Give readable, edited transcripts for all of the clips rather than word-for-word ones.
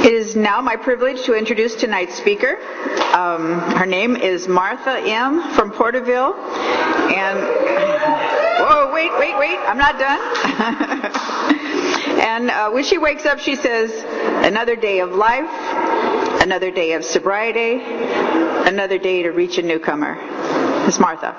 It is now my privilege to introduce tonight's speaker. Her name is Martha M. from Porterville. And, whoa, wait, I'm not done. And when she wakes up, she says, another day of life, another day of sobriety, another day to reach a newcomer. It's Martha.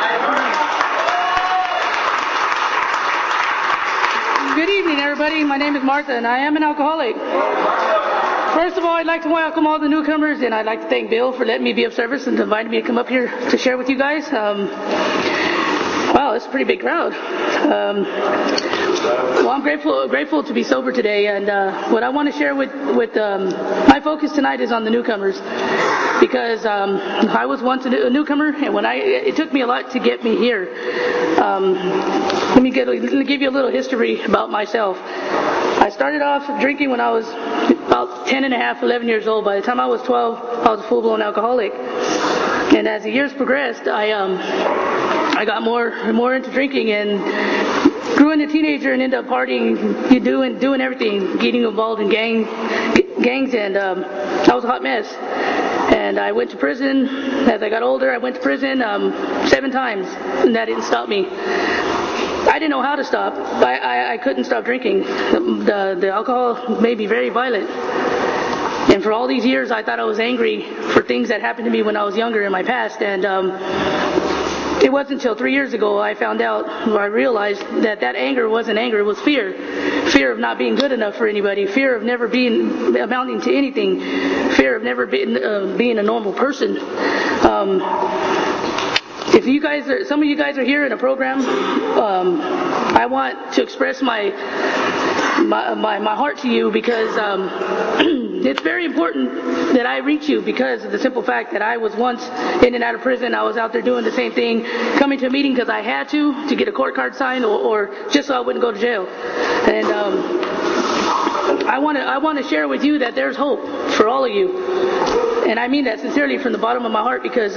Good evening, everybody. My name is Martha, and I am an alcoholic. First of all, I'd like to welcome all the newcomers, and I'd like to thank Bill for letting me be of service and inviting me to come up here to share with you guys. Wow, it's a pretty big crowd. Well, I'm grateful to be sober today, and what I want to share with my focus tonight is on the newcomers, because I was once a newcomer, and it took me a lot to get me here. Let me give you a little history about myself. I started off drinking when I was about 10 and a half, 11 years old. By the time I was 12, I was a full-blown alcoholic. And as the years progressed, I got more into drinking and grew into a teenager and ended up partying, doing everything, getting involved in gangs, and I was a hot mess. And I went to prison. As I got older, I went to prison 7 times, and that didn't stop me. I didn't know how to stop. I couldn't stop drinking. The alcohol made me very violent. And for all these years, I thought I was angry for things that happened to me when I was younger in my past. And it wasn't until 3 years ago I found out, or I realized that anger wasn't anger, it was fear. Fear of not being good enough for anybody, fear of never amounting to anything, fear of never being a normal person. If some of you guys are here in a program, I want to express my heart to you, because it's very important that I reach you, because of the simple fact that I was once in and out of prison. I was out there doing the same thing, coming to a meeting because I had to get a court card signed, or just so I wouldn't go to jail. And I want to share with you that there's hope for all of you, and I mean that sincerely from the bottom of my heart, because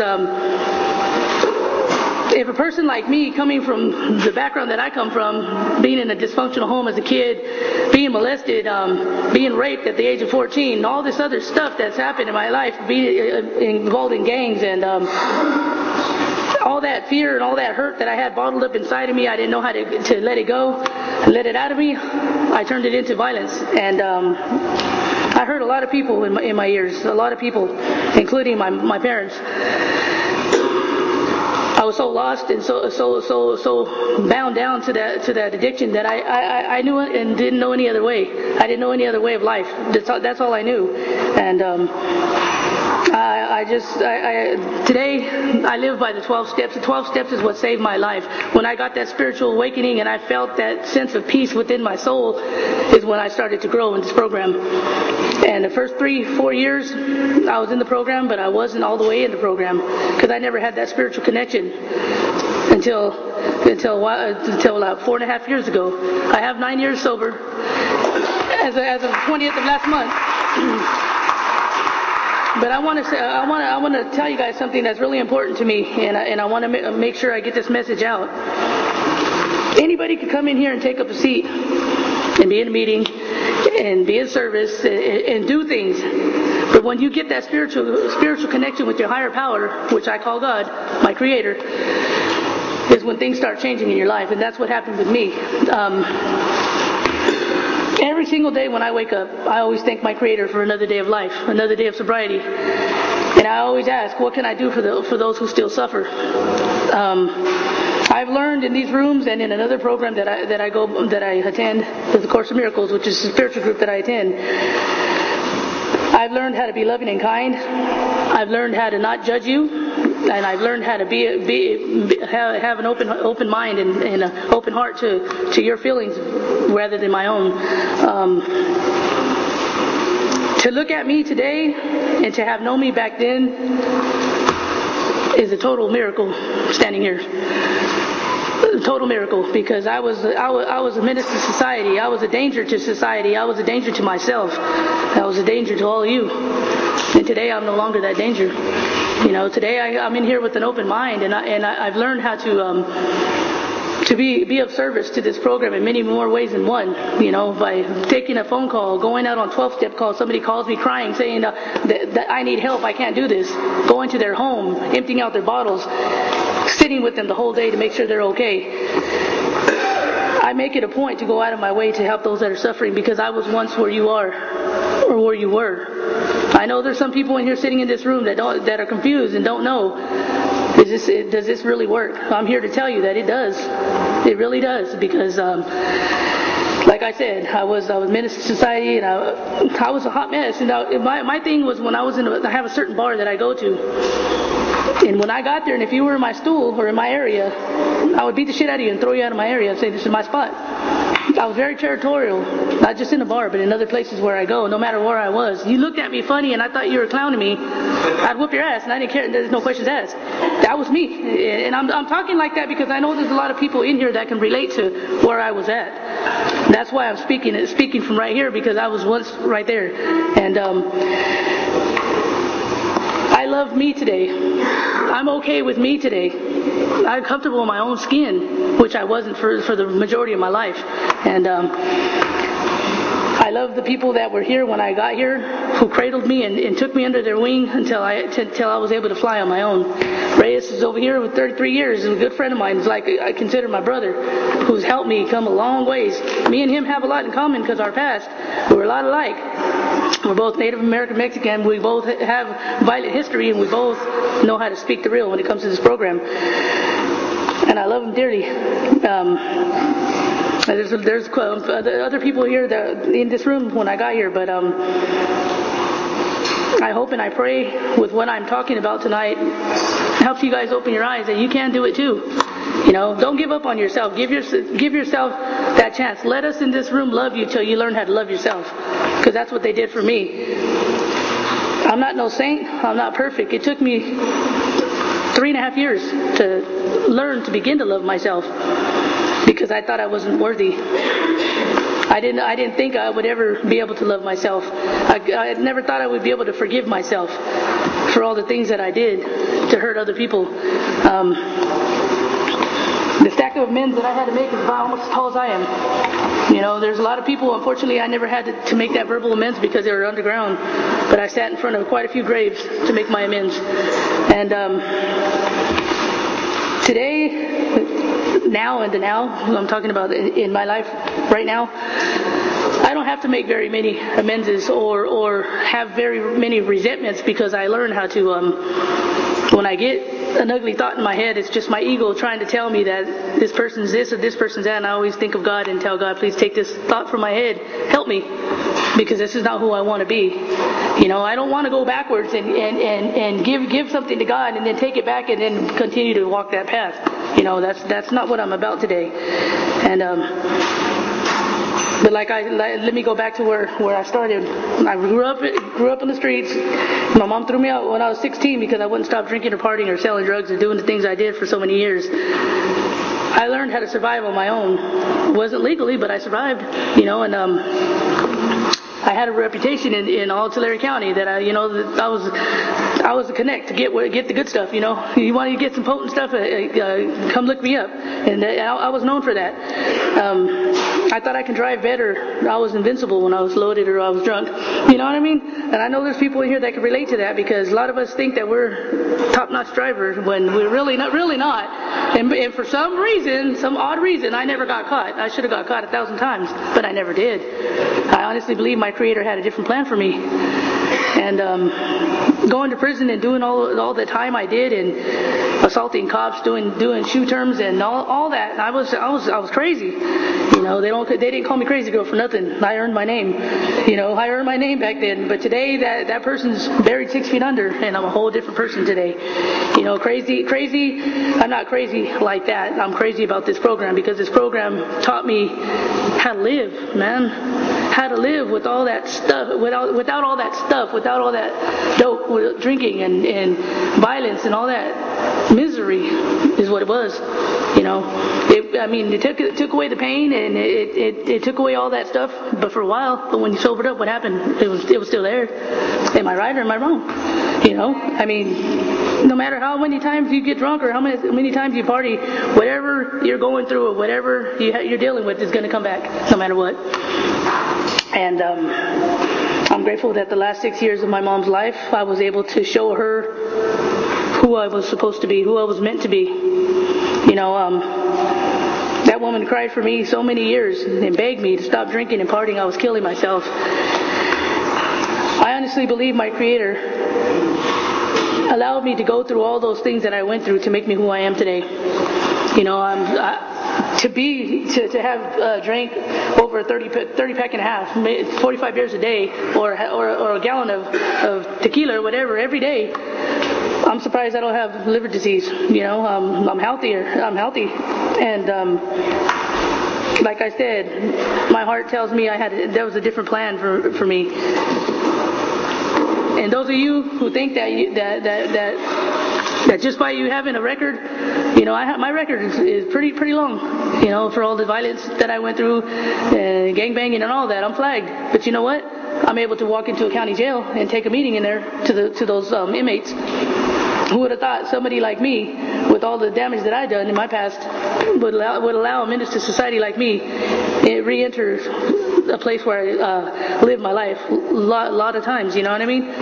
if a person like me, coming from the background that I come from, being in a dysfunctional home as a kid, being molested, being raped at the age of 14, all this other stuff that's happened in my life, being involved in gangs, and all that fear and all that hurt that I had bottled up inside of me, I didn't know how to let it go and let it out of me. I turned it into violence, and I hurt a lot of people in my years, a lot of people, including my parents. I was so lost and so bound down to that addiction that I knew it and didn't know any other way. I didn't know any other way of life. That's all I knew. And today I live by the 12 steps. The 12 steps is what saved my life. When I got that spiritual awakening and I felt that sense of peace within my soul, is when I started to grow in this program. And the first 3-4 years I was in the program, but I wasn't all the way in the program, because I never had that spiritual connection until 4.5 years ago. I have 9 years sober as of the 20th of last month. But I want to tell you guys something that's really important to me, and I want to make sure I get this message out. Anybody can come in here and take up a seat and be in a meeting and be in service and do things. But when you get that spiritual connection with your higher power, which I call God, my Creator, is when things start changing in your life. And that's what happened with me. Every single day when I wake up, I always thank my Creator for another day of life, another day of sobriety. And I always ask, what can I do for those who still suffer? I've learned in these rooms and in another program that I attend, the Course of Miracles, which is a spiritual group that I attend. I've learned how to be loving and kind. I've learned how to not judge you, and I've learned how to have an open mind and an open heart to your feelings rather than my own. To look at me today and to have known me back then is a total miracle. Standing here, a total miracle, because I was a menace to society. I was a danger to society. I was a danger to myself. I was a danger to all of you. And today I'm no longer that danger. Today I'm in here with an open mind, and I've learned how to to be of service to this program in many more ways than one. By taking a phone call, going out on 12-step calls, somebody calls me crying saying that I need help, I can't do this. Going to their home, emptying out their bottles, sitting with them the whole day to make sure they're okay. I make it a point to go out of my way to help those that are suffering because I was once where you are or where you were. I know there's some people in here sitting in this room that are confused and don't know. Does this really work? I'm here to tell you that it does. It really does, because like I said, I was Minister Society, and I was a hot mess. And my thing was, when I have a certain bar that I go to, and when I got there, and if you were in my stool or in my area, I would beat the shit out of you and throw you out of my area and say, this is my spot. I was very territorial, not just in the bar, but in other places where I go, no matter where I was. You looked at me funny and I thought you were clowning me, I'd whoop your ass, and I didn't care. There's no questions asked. That was me. And I'm talking like that because I know there's a lot of people in here that can relate to where I was at. That's why I'm speaking from right here, because I was once right there. And I love me today. I'm okay with me today. I'm comfortable in my own skin, which I wasn't for the majority of my life. And I love the people that were here when I got here, who cradled me and took me under their wing until I was able to fly on my own. Reyes is over here with 33 years. He's a good friend of mine. He's like, I consider my brother, who's helped me come a long ways. Me and him have a lot in common because our past, we're a lot alike. We're both Native American Mexican. We both have violent history, and we both know how to speak the real when it comes to this program. And I love him dearly. There's other people here in this room when I got here, but I hope and I pray with what I'm talking about tonight helps you guys open your eyes that you can do it too. Don't give up on yourself. Give yourself that chance. Let us in this room love you till you learn how to love yourself, because that's what they did for me. I'm not no saint. I'm not perfect. It took me 3.5 years to learn to begin to love myself, because I thought I wasn't worthy. I didn't think I would ever be able to love myself. I never thought I would be able to forgive myself for all the things that I did to hurt other people. The stack of amends that I had to make is about almost as tall as I am. There's a lot of people, unfortunately, I never had to make that verbal amends because they were underground. But I sat in front of quite a few graves to make my amends. And today, now, I'm talking about in my life right now, I don't have to make very many amends or have very many resentments, because I learn how to, when I get an ugly thought in my head, it's just my ego trying to tell me that this person's this or this person's that, and I always think of God and tell God, please take this thought from my head, help me, because this is not who I want to be. I don't want to go backwards and give something to God and then take it back and then continue to walk that path. That's not what I'm about today. And but let me go back to where I started. I grew up in the streets. My mom threw me out when I was 16 because I wouldn't stop drinking or partying or selling drugs or doing the things I did for so many years. I learned how to survive on my own. It wasn't legally, but I survived. And I had a reputation in all Tulare County that I was the connect to get the good stuff. You want to get some potent stuff, come look me up. And I was known for that. I thought I could drive better. I was invincible when I was loaded or I was drunk. You know what I mean? And I know there's people in here that can relate to that, because a lot of us think that we're top-notch drivers when we're really not. And for some reason, some odd reason, I never got caught. I should have got caught 1,000 times, but I never did. I honestly believe my Creator had a different plan for me. And going to prison and doing all the time I did, and assaulting cops, doing shoe terms and all that, I was crazy. They didn't call me crazy girl for nothing. I earned my name. I earned my name back then. But today that person's buried 6 feet under, and I'm a whole different person today. Crazy. I'm not crazy like that. I'm crazy about this program, because this program taught me how to live, man. How to live with all that stuff, without all that stuff, without all that dope, with drinking and violence and all that misery is what it was. It took away the pain, and it took away all that stuff. But for a while, but when you sobered up, what happened? It was still there. Am I right or am I wrong? no matter how many times you get drunk or how many times you party, whatever you're going through or whatever you're dealing with is going to come back no matter what. And I'm grateful that the last 6 years of my mom's life, I was able to show her who I was supposed to be, who I was meant to be. That woman cried for me so many years and begged me to stop drinking and partying. I was killing myself. I honestly believe my Creator allowed me to go through all those things that I went through to make me who I am today. To have drank over a 30 pack and a half, 45 beers a day, or a gallon of tequila or whatever every day, I'm surprised I don't have liver disease. I'm healthier. I'm healthy, and like I said, my heart tells me there was a different plan for me. And those of you who think that just by you having a record, my record is pretty long. For all the violence that I went through, gangbanging and all that, I'm flagged. But you know what? I'm able to walk into a county jail and take a meeting in there to those inmates. Who would have thought somebody like me, with all the damage that I've done in my past, would allow a menace to society like me re-enter a place where I live my life a lot of times, you know what I mean?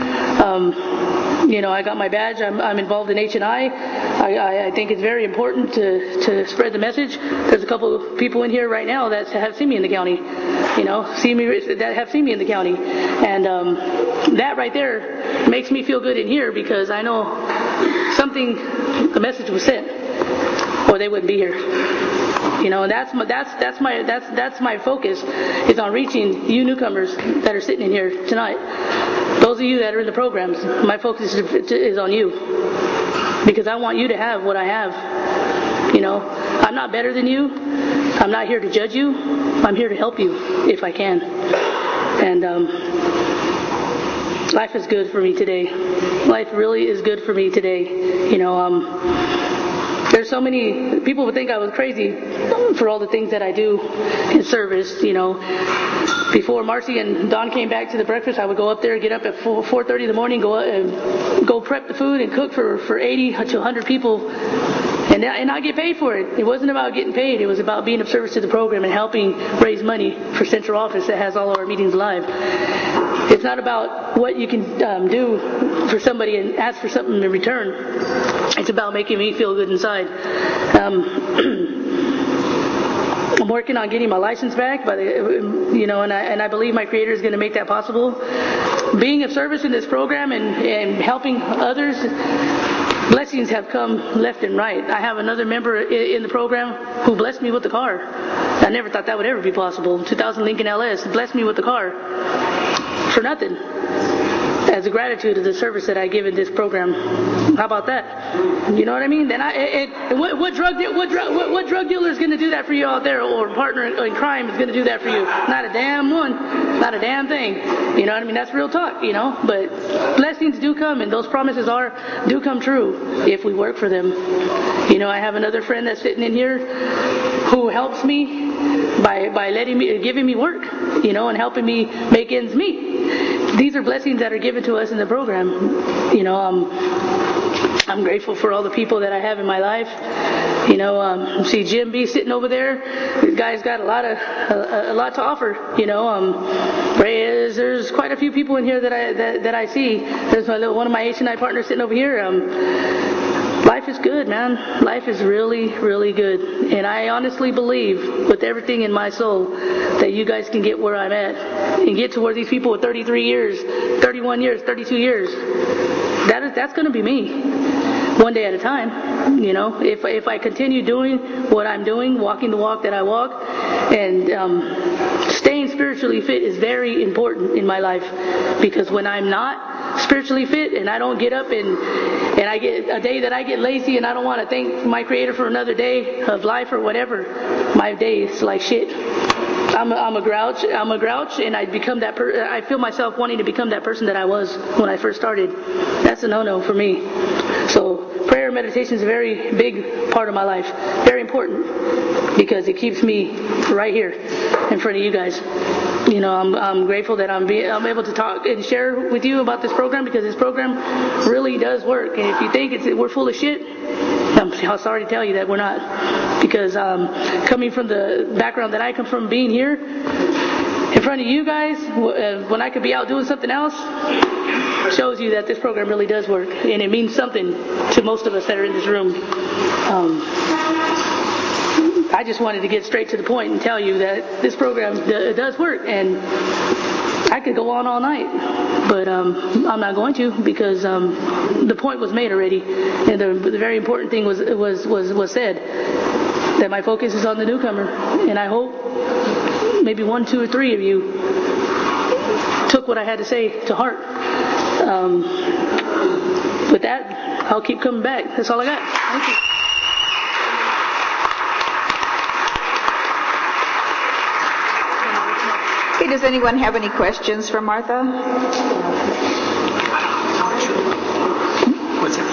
I got my badge. I'm involved in H&I. I think it's very important to spread the message. There's a couple of people in here right now that have seen me in the county, and that right there makes me feel good in here because I know the message was sent, or they wouldn't be here. And that's my focus, is on reaching you newcomers that are sitting in here tonight. Those of you that are in the programs, my focus is on you, because I want you to have what I have. I'm not better than you. I'm not here to judge you. I'm here to help you if I can. And life is good for me today. Life really is good for me today. There's so many people would think I was crazy for all the things that I do in service. Before Marcy and Don came back to the breakfast, I would go up there, get up at 4:30 in the morning, go prep the food and cook for 80 to 100 people, and not get paid for it. It wasn't about getting paid. It was about being of service to the program and helping raise money for Central Office that has all of our meetings live. It's not about what you can do for somebody and ask for something in return. It's about making me feel good inside. I'm working on getting my license back, and I believe my Creator is going to make that possible. Being of service in this program and helping others, blessings have come left and right. I have another member in the program who blessed me with the car. I never thought that would ever be possible. 2000 Lincoln LS blessed me with the car for nothing, as a gratitude of the service that I give in this program. How about that? You know what I mean? Then what drug dealer is going to do that for you out there, or partner in crime is going to do that for you? Not a damn one. Not a damn thing. You know what I mean? That's real talk, But blessings do come, and those promises do come true if we work for them. I have another friend that's sitting in here who helps me by giving me work, and helping me make ends meet. These are blessings that are given to us in the program. I'm grateful for all the people that I have in my life. See Jim B sitting over there. The guy's got a lot to offer. There's quite a few people in here that I see. There's one of my H&I partners sitting over here. Life is good, man. Life is really, really good. And I honestly believe with everything in my soul that you guys can get where I'm at and get to where these people with 33 years, 31 years, 32 years, that's going to be me. One day at a time. If I continue doing what I'm doing, walking the walk that I walk, and staying spiritually fit is very important in my life, because when I'm not spiritually fit and I don't get up and I get a day that I get lazy and I don't want to thank my Creator for another day of life or whatever, my day is like shit. I'm a grouch, and I become that. I feel myself wanting to become that person that I was when I first started. That's a no-no for me. So prayer and meditation is a very big part of my life, very important, because it keeps me right here in front of you guys. I'm grateful that I'm able to talk and share with you about this program, because this program really does work. And if you think we're full of shit, I'm sorry to tell you that we're not. Because coming from the background that I come from, being here in front of you guys when I could be out doing something else, shows you that this program really does work, and it means something to most of us that are in this room. I just wanted to get straight to the point and tell you that this program does work, and I could go on all night, but I'm not going to, because the point was made already, and the very important thing was said, that my focus is on the newcomer, and I hope maybe 1, 2, or 3 of you took what I had to say to heart. With that, I'll keep coming back. That's all I got. Thank you. Okay, does anyone have any questions for Martha? What's that?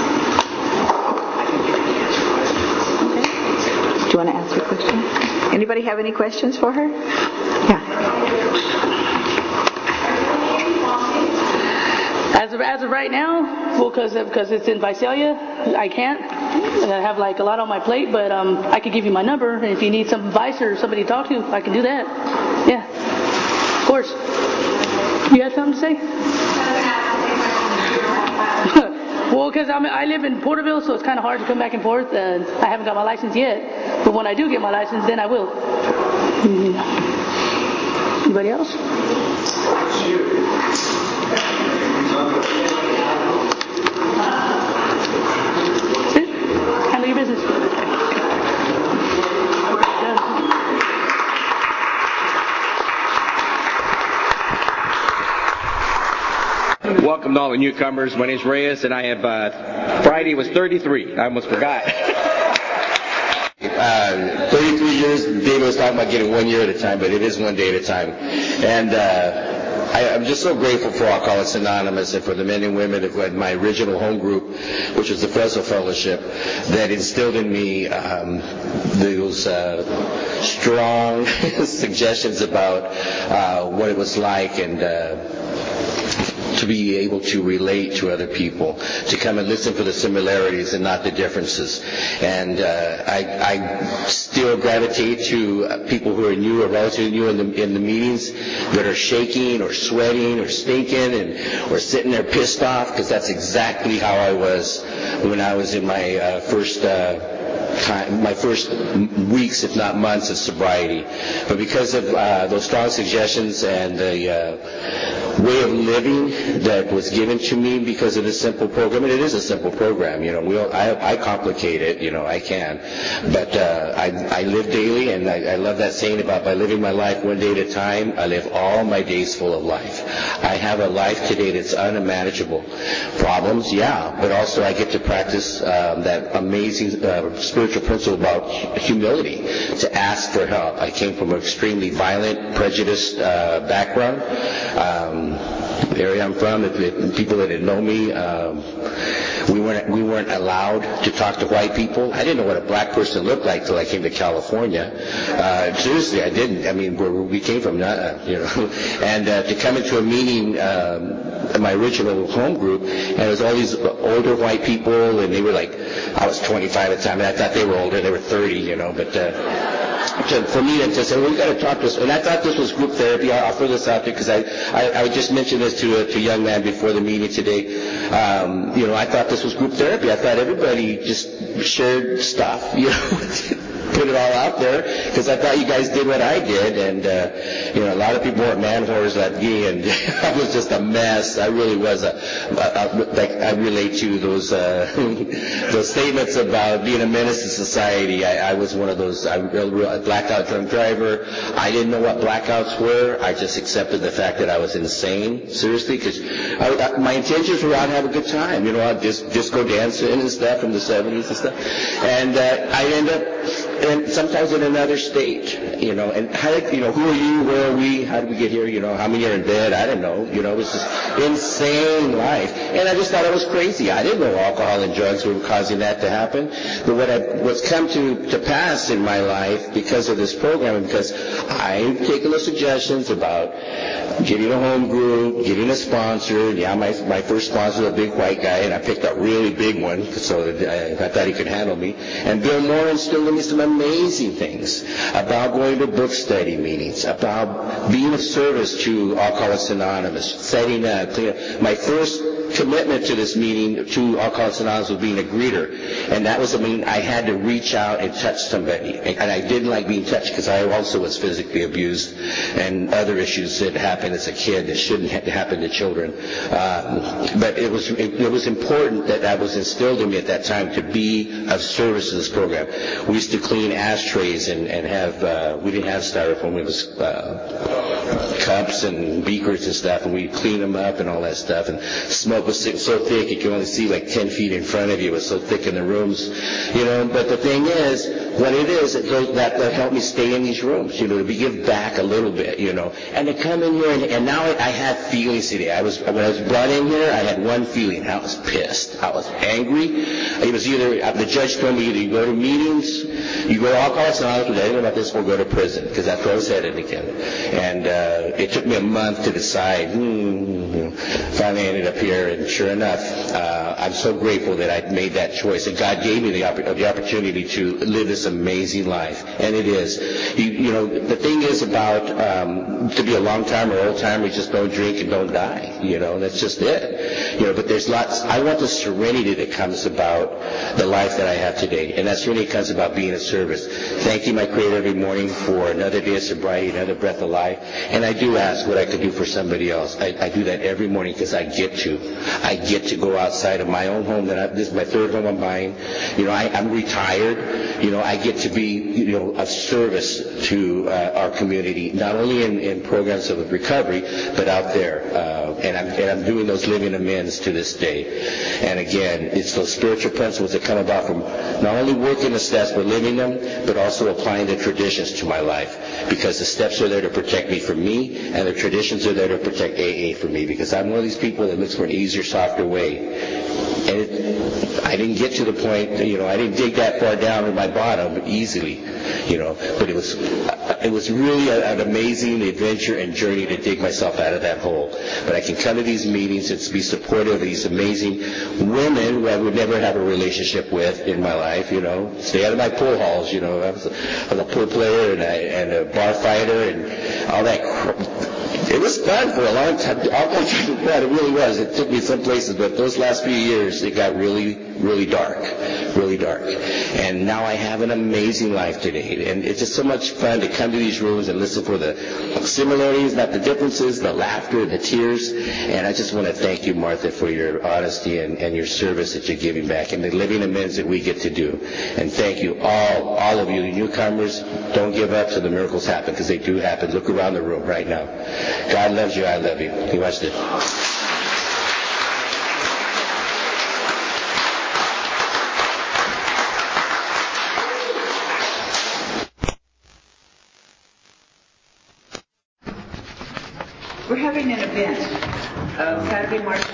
Okay. Do you want to ask a question? Anybody have any questions for her? Yeah. As of right now, well, because it's in Visalia, I can't. I have a lot on my plate, but I could give you my number, and if you need some advice or somebody to talk to, I can do that. Yeah, of course. You had something to say? Well, because I live in Porterville, so it's kind of hard to come back and forth. I haven't got my license yet, but when I do get my license, then I will. Anybody else? Handle your business. Welcome to all the newcomers. My name is Reyes, and I have Friday was 33. I almost forgot. 33 years, David was talking about getting 1 year at a time, but it is 1 day at a time. And I'm just so grateful for Alcoholics Anonymous and for the men and women of my original home group, which was the Fresno Fellowship, that instilled in me those strong suggestions about what it was like, and to be able to relate to other people, to come and listen for the similarities and not the differences. And I still gravitate to people who are new or relatively new in the meetings, that are shaking or sweating or stinking or sitting there pissed off, because that's exactly how I was when I was in my first weeks, if not months, of sobriety. But because of those strong suggestions and the way of living that was given to me because of this simple program, and it is a simple program, I complicate it, I can, but I live daily, and I love that saying about by living my life 1 day at a time, I live all my days full of life. I have a life today that's unmanageable. Problems, yeah, but also I get to practice that amazing spiritual principle about humility, to ask for help. I came from an extremely violent, prejudiced background. The area I'm from, the people that had known me, we weren't allowed to talk to white people. I didn't know what a black person looked like till I came to California. Seriously, I didn't. I mean, where we came from, and to come into a meeting, my original home group, and it was all these older white people, and they were like, I was 25 at the time, and I thought they were older. They were 30, but for me to say, well, we got to talk to us, and I thought this was group therapy. I'll throw this out there because I just mentioned this to a young man before the meeting today. I thought this was group therapy. I thought everybody just shared stuff, put it all out there, because I thought you guys did what I did, and a lot of people weren't man whores like me, and I was just a mess. I really was I relate to those those statements about being a menace to society. I was one of those. I blackout drunk driver. I didn't know what blackouts were. I just accepted the fact that I was insane, seriously, because my intentions were out to have a good time. I'd just go dancing and stuff from the 70s and stuff, and I end up and sometimes in another state, and how, who are you, where are we, how did we get here, how many are in bed, I don't know, it was just insane life. And I just thought it was crazy. I didn't know alcohol and drugs were causing that to happen. But what's come to pass in my life because of this program, because I've taken the suggestions about getting a home group, getting a sponsor. Yeah, my first sponsor was a big white guy, and I picked a really big one, so I thought he could handle me. And Bill Moore instilled in me some amazing things about going to book study meetings, about being of service to Alcoholics Anonymous, setting up. My first commitment to this meeting, to Alcoholics Anonymous, was being a greeter. And that was, I had to reach out and touch somebody. And I didn't like being touched because I also was physically abused and other issues that happened as a kid that shouldn't happen to children. But it was important that was instilled in me at that time to be of service to this program. We used to clean ashtrays and have, we didn't have styrofoam, it was cups and beakers and stuff, and we'd clean them up and all that stuff. And smoke was so thick you could only see like 10 feet in front of you. It was so thick in the rooms, But the thing is, what it is, that helped me stay in these rooms, to give back a little bit, And to come in here, and now I had feelings today. When I was brought in here, I had one feeling. I was pissed. I was angry. It was either, the judge told me either you go to meetings, you go to Alcoholics Anonymous, with anything about this, or go to prison, because that's where I was headed again. And it took me a month to decide. Finally ended up here, and sure enough, I'm so grateful that I made that choice, and God gave me the opportunity to live this amazing life, and it is. The thing is about to be a long-timer or old-timer, you just don't drink and don't die, that's just it. But there's lots. I want the serenity that comes about the life that I have today, and that serenity comes about being of service. Thanking my Creator every morning for another day of sobriety, another breath of life, and I do ask what I could do for somebody else. I do that every morning because I get to go outside of my own home. This is my third home I'm buying. I'm retired. I get to be, of service to our community, not only in programs of recovery, but out there. And I'm doing those living amends to this day. And again, it's those spiritual principles that come about from not only working the steps, but living them, but also applying the traditions to my life. Because the steps are there to protect me from me, and the traditions are there to protect AA from me. Because I'm one of these people that looks for an easier, softer way. And I didn't get to the point, I didn't dig that far down in my bottom easily, but it was really an amazing adventure and journey to dig myself out of that hole. But I can come to these meetings and be supportive of these amazing women who I would never have a relationship with in my life, stay out of my pool halls, I was a pool player and a bar fighter and all that. It was fun for a long time. All kinds of fun. It really was. It took me some places, but those last few years, it got really, really dark. Really dark. And now I have an amazing life today. And it's just so much fun to come to these rooms and listen for the similarities, not the differences, the laughter, the tears. And I just want to thank you, Martha, for your honesty and your service that you're giving back and the living amends that we get to do. And thank you, all of you, the newcomers. Don't give up till the miracles happen, because they do happen. Look around the room right now. God loves you. I love you. He watched it. We're having an event Saturday, March